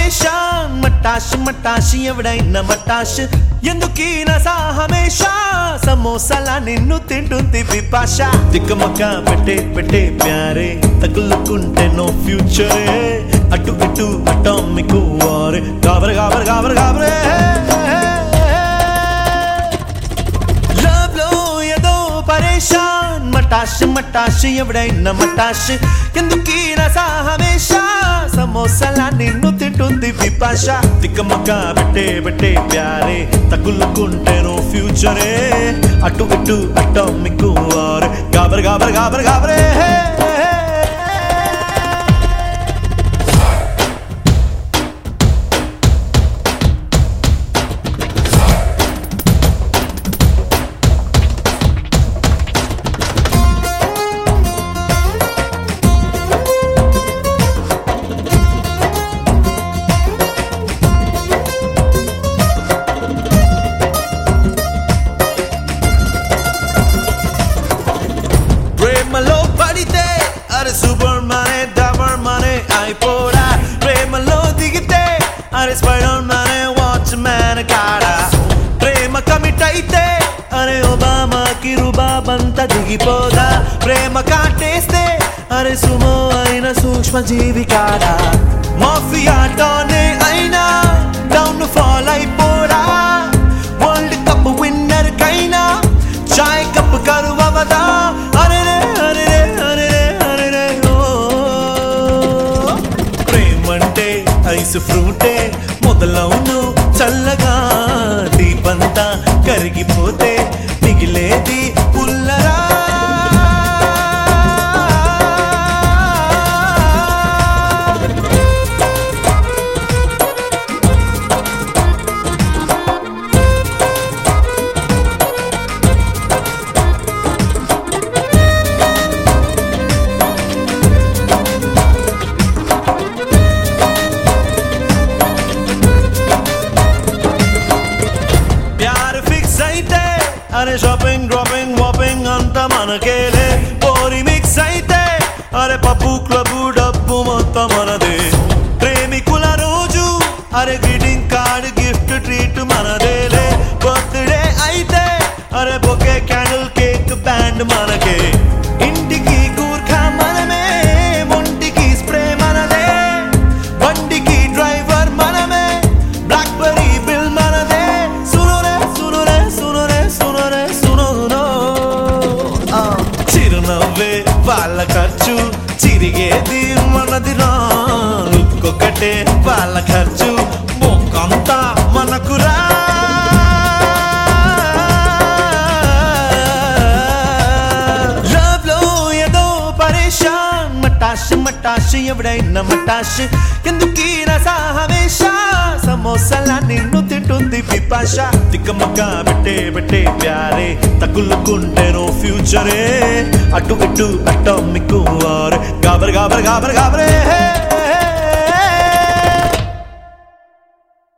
పరేషాన్ మటాష్ మటాష్ ఎవడైనా మటాష్ ఎందుకీ నసా హమేషా సమోసాలా నిన్ను తింటుంది పిపాష తిక్కమక్క పెట్టే పెట్టే ప్యారే తగులుకుంటే నో ఫ్యూచరే అటు ఇటు అటామిక్ వారే గాబర్ గాబర్ గాబర్ గాబరే లవ్ లో ఏదో పరేషాన్ మటాష్ మటాష్ ఎవడైనా మటాష్ ఎందుకీ నసా హమేషా సమోసాలా నిన్ను తింటుంది పిపాష తిక్కమక్క పెట్టే పెట్టే ప్యారే తగులుకుంటే నో ఫ్యూచరే అటు ఇటు అటామిక్ వారే గాబర్ గాబర్ గాబర్ గాబరే ప్రేమలో పడితే అరే సూపర్ మానే డబర్ మానే అయిపోడా ప్రేమలో దిగితే అరే స్పైడర్ మానే వాచ్ మ్యాన్ కాడా ప్రేమ కమిట్ అయితే అరే ఒబామాకి రుబాబంతా దిగిపోదా ప్రేమ కాటేస్తే అరే సుమో అయిన సూక్ష్మ జీవి కాడా మాఫియా డానే అయినా డౌన్ ఫాల్ అయిపోడా వరల్డ్ కప్ విన్నర్ కైనా చాయ్ కప్ కరువవదా ఐస్ ఫ్రూటే మొదలవును చల్లగా దీపంతా కరిగిపోతే మిగిలేది పుల్లరా అరే షాపింగ్ డ్రాపింగ్ వాపింగ్ అంతా మనకేలే పోరి మిక్స్ అయితే అరే పప్పు క్లబ్ డబ్బు మొత్తం మనదే ప్రేమికుల రోజు అరే గ్రీటింగ్ కార్డ్ గిఫ్ట్ ట్రీట్ మనదేలే బర్త్డే అయితే అరే బొకే క్యాండిల్ కేక్ బ్యాండ్ మనకే ఇంటికి కూర్ఖా మనమే ఒంటికి స్ప్రే మనదే బండికి డ్రైవర్ మనమే బ్లాక్ బెర్రీ బిల్ మనదే సునురే సునురే సునురే సునురే సునునో చిరునవ్వే వాళ్ళ ఖర్చు చిరిగేది మనదిరా ఒక్కొక్కటే వాళ్ళ ఖర్చు మొక్కంతా మనకురా లవ్ లో ఏదో పరేషాన్ మటాష్ మటాష్ ఎవడైనా మటాష్ ఎందుకీ నసా హమేషా సమోసాలా నిన్ను తింటుంది పిపాష తిక్కమక్క పెట్టే పెట్టే ప్యారే తగులుకుంటే నో ఫ్యూచరే అటు ఇటు అటామిక్ వారే గాబర్ గాబర్ గాబర్ గాబరే